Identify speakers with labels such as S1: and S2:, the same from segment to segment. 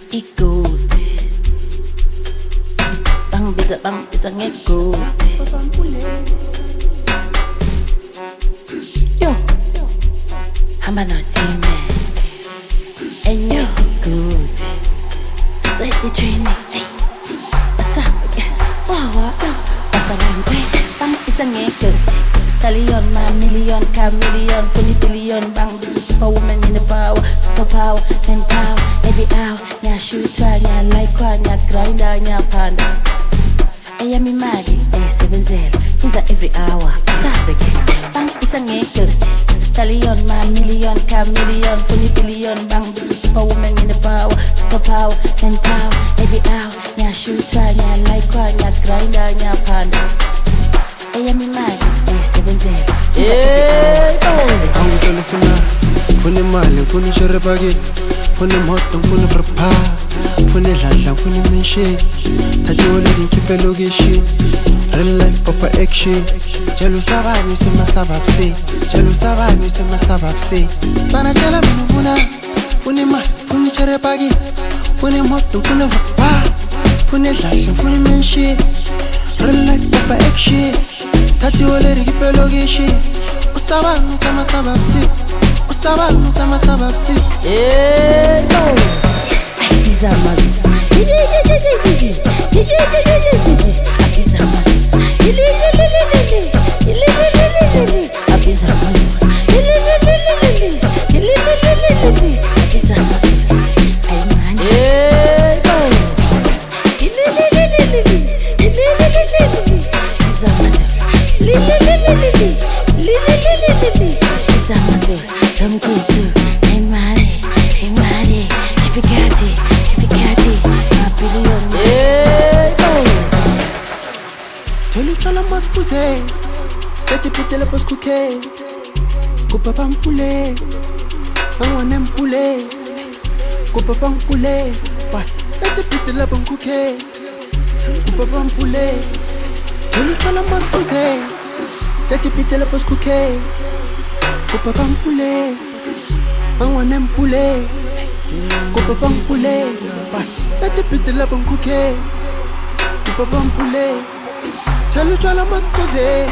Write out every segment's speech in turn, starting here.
S1: Good. Bang bisa ngekut. Yo, hamba no team man. And yo, good. Today the training. Hey, what's up? Wow, yo. Basta lang tay. Bang bisa ngekut. Stallion, man, million, chameleon, 20 billion, bang, this is a woman in the power, superpower, and power, every hour, nya shooter, nya like one, nya grinder, nya panda. Aya mi mali, sebenzela, iza every hour, sabe ke, bang, isa ngekers, stallion, man, million, chameleon, 20 billion, bang, this is a woman in the power, superpower, and power, every hour, nya shooter, nya like one, nya grinder, nya panda. Aya mi mali, sebenzela, iza every hour,
S2: Angitolo funa imali, funa isherebaki, funa imoto, funa vrpa, funa idladla, funa imenshi, thathiwole ngikhiphe lokishi, real life papa action, tshela usabani usemasabapsi, tshela usabani usemasabapsi, bana tshela mina funa imali, funa isherebaki, funa imoto, funa vrpa, funa idladla, funa imenshi, real life papa action, thathiwole ngikhiphe lokishi. Usabani usemasabapsi, usabani usemasabapsi.
S1: no. Izamazi.
S2: Beti pitele pos kuke, kupapa mpule, mangwane mpule, kupapa mpule, pas. Beti pitele pos kuke, kupapa mpule, jolu chala mas puse. Beti pitele pos kuke, kupapa mpule, mangwane mpule, kupapa mpule, pas. Beti pitele pos kuke, kupapa mpule, jolu chala mas puse.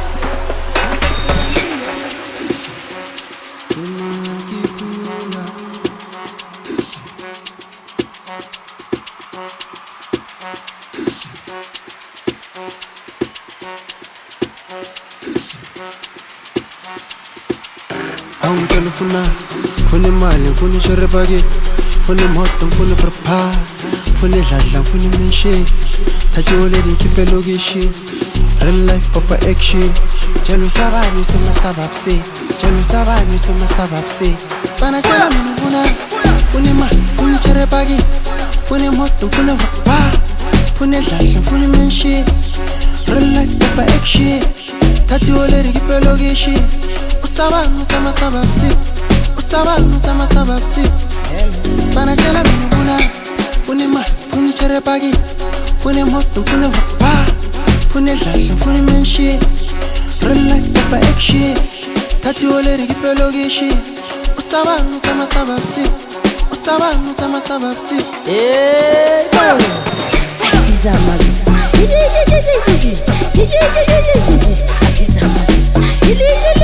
S2: Angitolo funa imali, funa isherebaki, funa imoto, funa vrpa, funa idladla, funa imenshi, thathiwole ngikhiphe lokishi, real life papa action, tshela usabani usemasabapsi, tshela usabani usemasabapsi, bana tshela mina funa imali, funa isherebaki, funa imoto, funa vrpa, funa idladla, funa imenshi, real life papa action, thathiwole ngikhiphe lokishi. Usabani usemasabapsi, usabani usemasabapsi. Bana tshela mina funa imali, funa isherebaki, funa imoto, funa vrpa, funa idladla, funa imenshi, real life papa action, thathiwole ngikhiphe lokishi. Usabani usemasabapsi, usabani usemasabapsi.
S1: no. Izamazi. Izamazi.